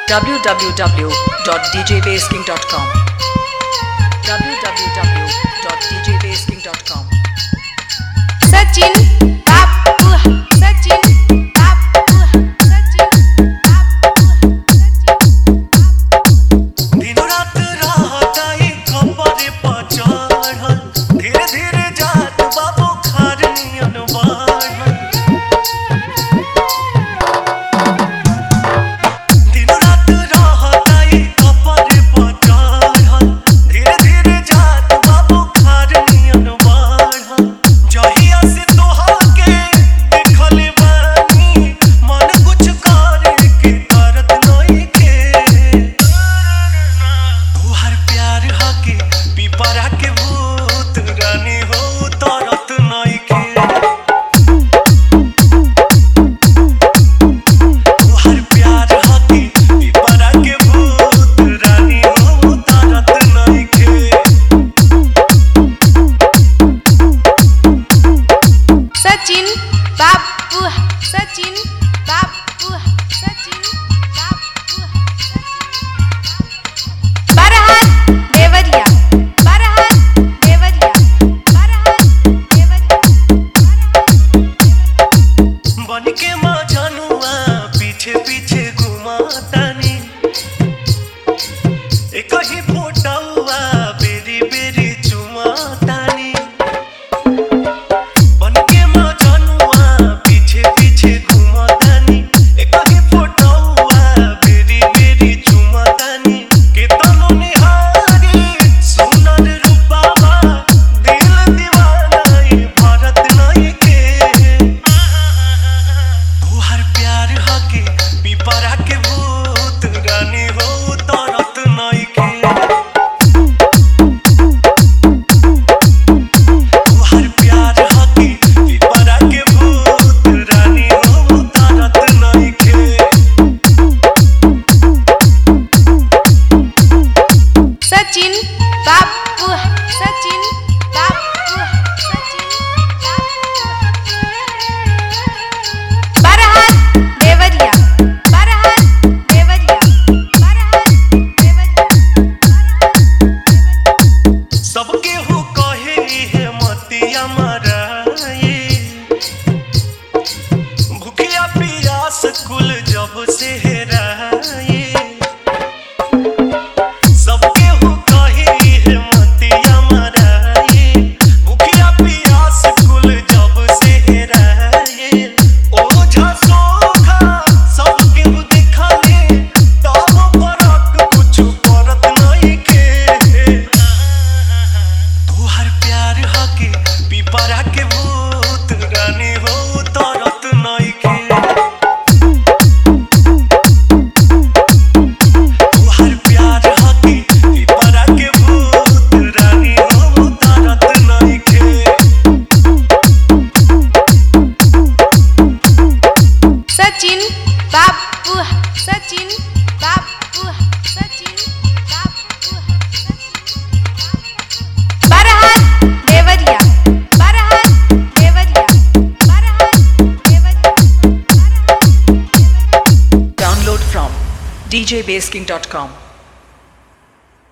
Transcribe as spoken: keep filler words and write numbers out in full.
w w w dot d j bass king dot com w w w dot d j bass king dot com Sachin Babu Sachin Babu Sachin Babu दिन रात रहताई खपरे पचढ़ल धीरे धीरे जात बाबू खार नियन बढ़ल दिन रात रहताई खपरे पचढ़ल धीरे धीरे जात बाबू खार नियन बढ़ल जहिया से तोहा के देखले बानी मन कुछ करे के करत नइखे तोहर प्यार हके पिपरा के भूत रानी हो तरत नइखे तोहर प्यार हके पिपरा के भूत रानी हो तरत नइखे Sachin Babu Sachin Babu Sachin Babu Barahat Devariya Barahat Devariya Barahat Devariya बन के माँ जानुआ पीछे पीछे घुमातानी एक ही फोटोआ बेरी बेरी चुमातानी बन के माँ जानुआ पीछे पीछे घुमातानी एक ही फोटोआ बेरी बेरी चुमातानी के तनो निहारी सुनर रूपावा दिल दीवाना ई भारत नइखे तोहर प्यार हके पिपरा के भूत रानी हो तरत नइखे तोहर प्यार हके पिपरा के भूत रानी हो तरत नइखे Sachin Babu Sachin Babu Sachin Babu Barahat Devariya Barahat Devariya Barahat Devariya सबके हो कहे है मतिया मराए भूखिया पियास कुल जब से हेराए सबके हो कहे है मतिया मराए भूखिया पियास कुल जब से हेराए ओझा सोखा सबके हो दिखाले तब फरक कुछ करत नइखे तोहर प्यार हके पिपरा के भूत रानी हो तरत नइखे तोहर प्यार हके पिपरा के भूत रानी हो तरत नइखे Sachin Babu Sachin Babu Sachin Babu Barahat Devariya Barahat Devariya Barahat Devariya download from d j bass king dot com